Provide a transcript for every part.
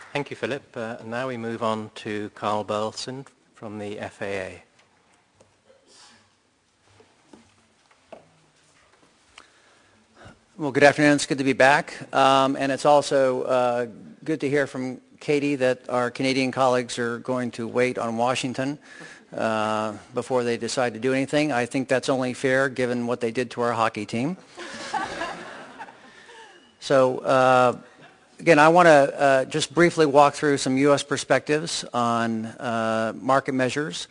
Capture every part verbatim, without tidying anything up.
Thank you, Philip. Uh, and now we move on to Carl Burleson from the F A A. Well, good afternoon. It's good to be back. Um, and it's also uh, good to hear from Katie that our Canadian colleagues are going to wait on Washington uh, before they decide to do anything. I think that's only fair given what they did to our hockey team. So, uh, again, I want to uh, just briefly walk through some U S perspectives on uh, market measures.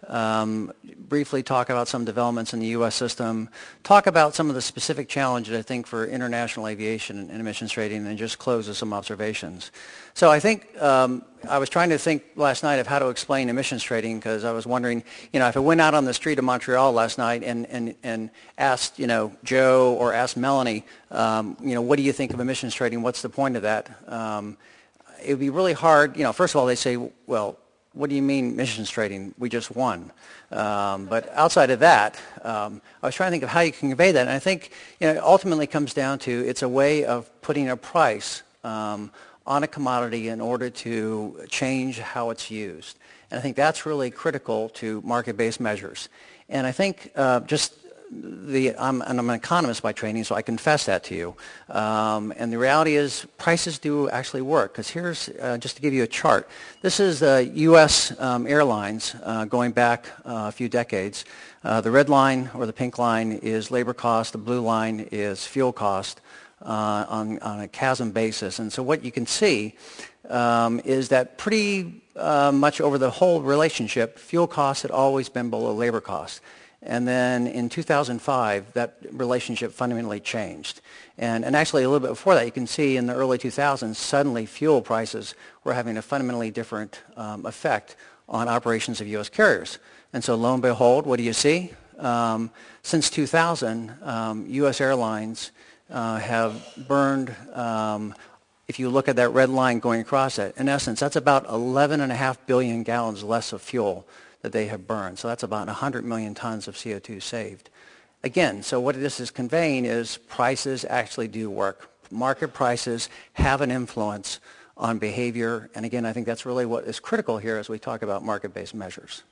Um, briefly talk about some developments in the U S system, talk about some of the specific challenges, I think, for international aviation and emissions trading, and just close with some observations. So I think um, I was trying to think last night of how to explain emissions trading, because I was wondering, you know, if I went out on the street of Montreal last night and, and, and asked, you know, Joe or asked Melanie, um, you know, what do you think of emissions trading? What's the point of that? Um, it would be really hard, you know, first of all, they say, well, what do you mean emissions trading? We just won. Um, but outside of that, um, I was trying to think of how you can convey that. And I think, you know, it ultimately comes down to it's a way of putting a price um, on a commodity in order to change how it's used. And I think that's really critical to market-based measures. And I think uh, just The, I'm, and I'm an economist by training, so I confess that to you. Um, and the reality is prices do actually work, because here's, uh, just to give you a chart, this is the U S um, airlines uh, going back uh, a few decades. Uh, the red line or the pink line is labor cost, the blue line is fuel cost uh, on, on a CASM basis. And so what you can see um, is that pretty uh, much over the whole relationship, fuel costs had always been below labor costs. And then in two thousand five, that relationship fundamentally changed. And, and actually a little bit before that, you can see in the early two thousands, suddenly fuel prices were having a fundamentally different um, effect on operations of U S carriers. And so lo and behold, what do you see? Um, since two thousand, um, U S airlines uh, have burned, um, if you look at that red line going across it, in essence, that's about eleven and a half billion gallons less of fuel that they have burned. So that's about one hundred million tons of C O two saved. Again, so what this is conveying is prices actually do work. Market prices have an influence on behavior. And again, I think that's really what is critical here as we talk about market-based measures.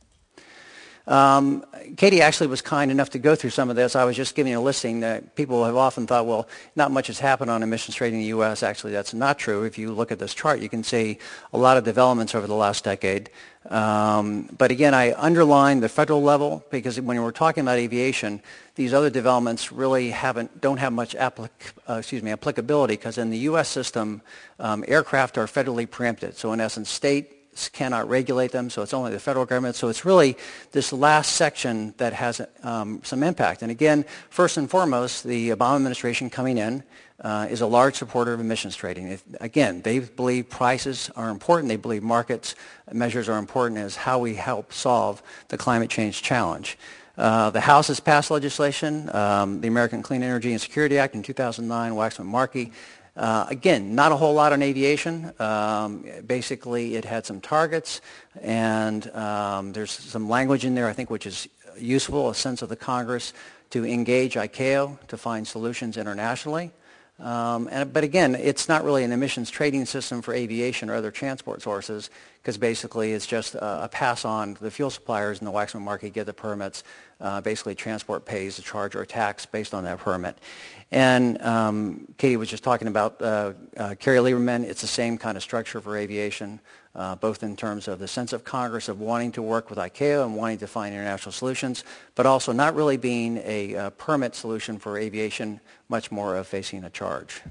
Um, Katie actually was kind enough to go through some of this. I was just giving a listing that people have often thought, well, not much has happened on emissions trading in the U S. Actually, that's not true. If you look at this chart, you can see a lot of developments over the last decade. Um, but again, I underline the federal level, because when we're talking about aviation, these other developments really haven't, don't have much applic uh, excuse me, applicability, because in the U S system, um, aircraft are federally preempted. So in essence, state cannot regulate them, so it's only the federal government. So it's really this last section that has um, some impact. And again, first and foremost, the Obama administration coming in uh, is a large supporter of emissions trading. If, again, they believe prices are important. They believe markets measures are important as how we help solve the climate change challenge. Uh, the House has passed legislation, um, the American Clean Energy and Security Act in two thousand nine, Waxman-Markey. Uh, again, not a whole lot on aviation. Um, basically, it had some targets, and um, there's some language in there, I think, which is useful, a sense of the Congress to engage I C A O to find solutions internationally. Um, and, but again, it's not really an emissions trading system for aviation or other transport sources, because basically it's just a, a pass on to the fuel suppliers, and the Waxman-Markey get the permits. Uh, basically, transport pays a charge or a tax based on that permit. And um, Katie was just talking about uh, uh, Kerry Lieberman. It's the same kind of structure for aviation, uh, both in terms of the sense of Congress of wanting to work with I C A O and wanting to find international solutions, but also not really being a uh, permit solution for aviation, much more of facing a charge.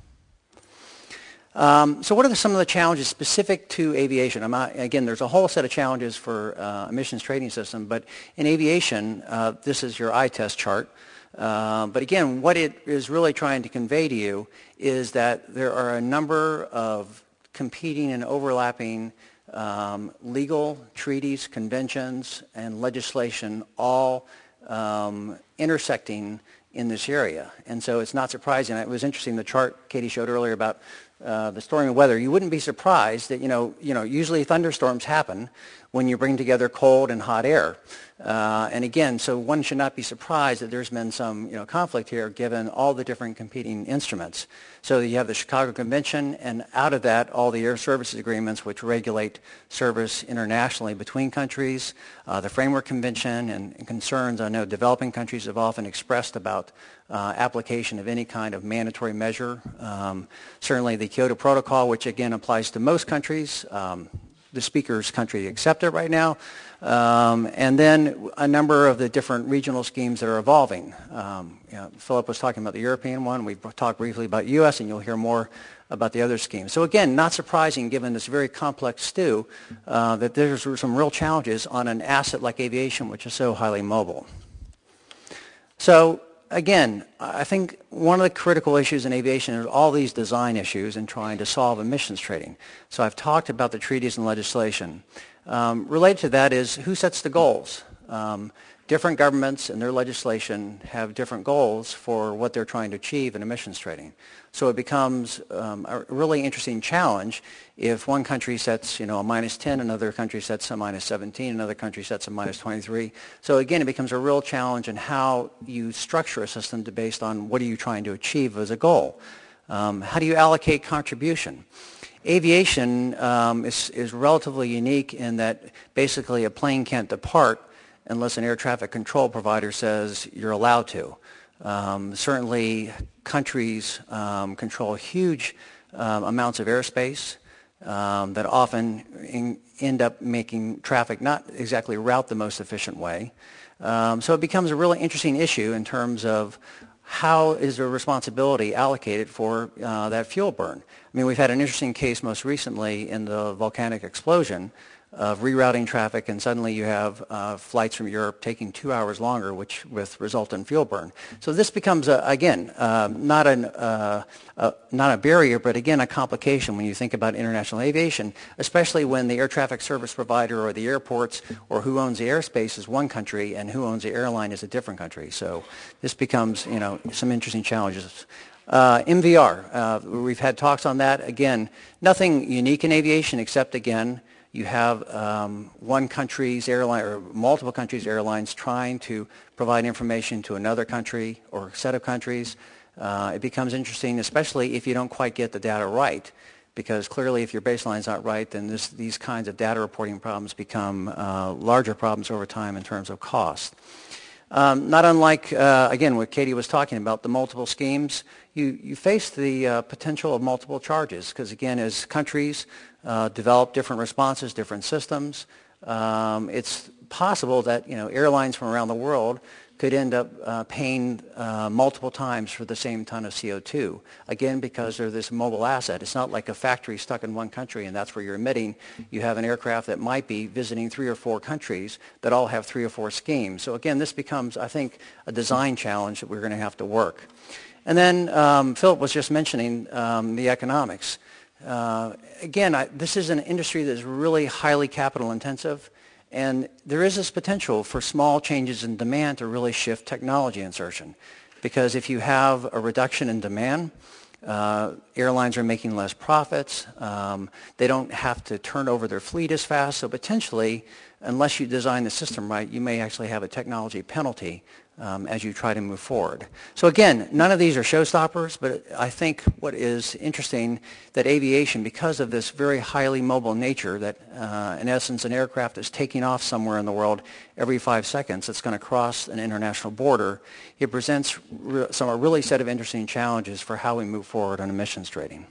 Um, so what are the, some of the challenges specific to aviation? I'm not, again, there's a whole set of challenges for uh, emissions trading system, but in aviation, uh, this is your eye test chart. Uh, but again, what it is really trying to convey to you is that there are a number of competing and overlapping um, legal treaties, conventions, and legislation all um, intersecting in this area. And so it's not surprising. It was interesting, the chart Katie showed earlier about uh, the stormy weather. You wouldn't be surprised that, you know, you know, usually thunderstorms happen when you bring together cold and hot air. Uh, and again, so one should not be surprised that there's been some you know, conflict here given all the different competing instruments. So you have the Chicago Convention, and out of that, all the air services agreements which regulate service internationally between countries, uh, the Framework Convention, and, and concerns I know developing countries have often expressed about uh, application of any kind of mandatory measure. Um, certainly the Kyoto Protocol, which again applies to most countries. Um, the speaker's country accept it right now. Um, and then a number of the different regional schemes that are evolving. Um, you know, Philip was talking about the European one. We talked briefly about U S, and you'll hear more about the other schemes. So again, not surprising given this very complex stew uh, that there's some real challenges on an asset like aviation, which is so highly mobile. So again, I think one of the critical issues in aviation is all these design issues in trying to solve emissions trading. So I've talked about the treaties and legislation. Um, related to that is who sets the goals. Um, different governments and their legislation have different goals for what they're trying to achieve in emissions trading. So it becomes um, a really interesting challenge if one country sets, you know, a minus ten, another country sets a minus seventeen, another country sets a minus twenty-three. So again, it becomes a real challenge in how you structure a system to based on what are you trying to achieve as a goal. Um, how do you allocate contribution? Aviation um, is, is relatively unique in that basically a plane can't depart unless an air traffic control provider says you're allowed to. Um, certainly countries um, control huge um, amounts of airspace um, that often in, end up making traffic not exactly route the most efficient way. Um, so it becomes a really interesting issue in terms of how is the responsibility allocated for uh, that fuel burn. I mean, we've had an interesting case most recently in the volcanic explosion of rerouting traffic, and suddenly you have uh, flights from Europe taking two hours longer, which with resultant fuel burn. So this becomes, a, again, uh, not, an, uh, uh, not a barrier, but again a complication when you think about international aviation, especially when the air traffic service provider or the airports or who owns the airspace is one country and who owns the airline is a different country. So this becomes, you know, some interesting challenges. Uh, M V R, uh, we've had talks on that. Again, nothing unique in aviation except, again, you have um, one country's airline or multiple countries' airlines trying to provide information to another country or a set of countries. Uh, it becomes interesting, especially if you don't quite get the data right, because clearly if your baseline's not right, then this, these kinds of data reporting problems become uh, larger problems over time in terms of cost. Um, not unlike, uh, again, what Katie was talking about, the multiple schemes, you, you face the uh, potential of multiple charges because, again, as countries uh, develop different responses, different systems, um, it's possible that, you know, airlines from around the world could end up uh, paying uh, multiple times for the same ton of C O two, again, because they're this mobile asset. It's not like a factory stuck in one country and that's where you're emitting. You have an aircraft that might be visiting three or four countries that all have three or four schemes. So again, this becomes, I think, a design challenge that we're going to have to work. And then um, Philip was just mentioning um, the economics. Uh, again, I, this is an industry that is really highly capital intensive. And there is this potential for small changes in demand to really shift technology insertion. Because if you have a reduction in demand, uh, airlines are making less profits. Um, they don't have to turn over their fleet as fast. So potentially, unless you design the system right, you may actually have a technology penalty um, as you try to move forward. So again, none of these are showstoppers, but I think what is interesting that aviation, because of this very highly mobile nature that uh, in essence an aircraft is taking off somewhere in the world every five seconds, it's going to cross an international border, it presents re some a really set of interesting challenges for how we move forward on emissions trading.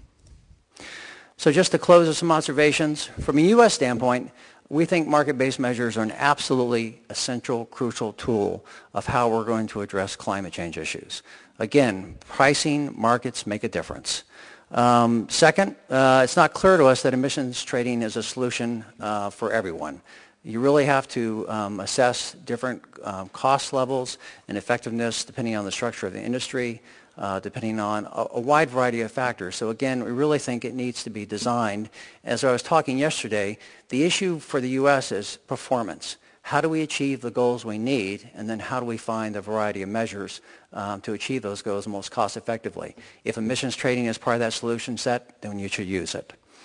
So just to close with some observations, from a U S standpoint, we think market-based measures are an absolutely essential, crucial tool of how we're going to address climate change issues. Again, pricing markets make a difference. Um, second, uh, it's not clear to us that emissions trading is a solution uh, for everyone. You really have to um, assess different um, cost levels and effectiveness depending on the structure of the industry, Uh, depending on a, a wide variety of factors. So again, we really think it needs to be designed. As I was talking yesterday, the issue for the U S is performance. How do we achieve the goals we need, and then how do we find a variety of measures um, to achieve those goals most cost effectively? If emissions trading is part of that solution set, then you should use it.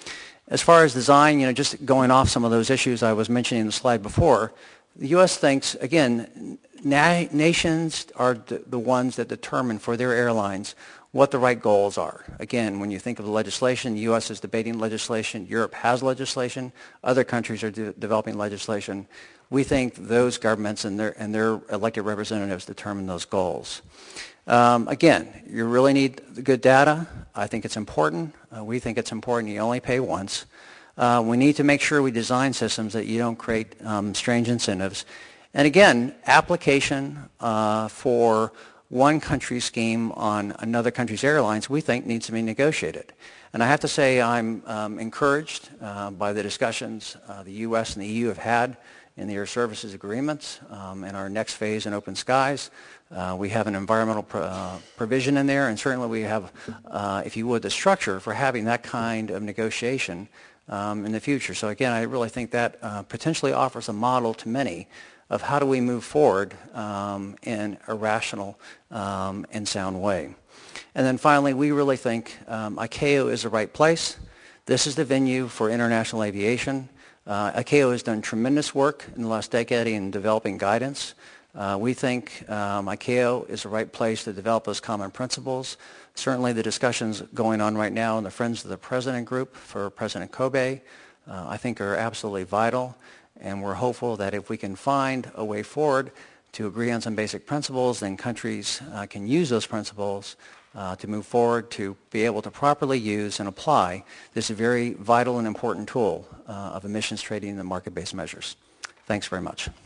As far as design, you know, just going off some of those issues I was mentioning in the slide before, the U S thinks, again, na nations are the, the ones that determine for their airlines what the right goals are. Again, when you think of the legislation, the U S is debating legislation, Europe has legislation, other countries are de developing legislation. We think those governments and their, and their elected representatives determine those goals. Um, again, you really need good data. I think it's important. Uh, we think it's important. You only pay once. Uh, we need to make sure we design systems that you don't create um, strange incentives. And again, application uh, for one country's scheme on another country's airlines, we think needs to be negotiated. And I have to say I'm um, encouraged uh, by the discussions uh, the U S and the E U have had in the air services agreements. Um, in our next phase in Open Skies, uh, we have an environmental pro uh, provision in there, and certainly we have, uh, if you would, the structure for having that kind of negotiation um, in the future. So again, I really think that uh, potentially offers a model to many of how do we move forward um, in a rational um, and sound way. And then finally, we really think um, I C A O is the right place. This is the venue for international aviation. Uh, I C A O has done tremendous work in the last decade in developing guidance. Uh, we think um, I C A O is the right place to develop those common principles. Certainly the discussions going on right now in the Friends of the President group for President Kobe, uh, I think are absolutely vital. And we're hopeful that if we can find a way forward to agree on some basic principles, then countries uh, can use those principles uh, to move forward to be able to properly use and apply this very vital and important tool uh, of emissions trading and market-based measures. Thanks very much.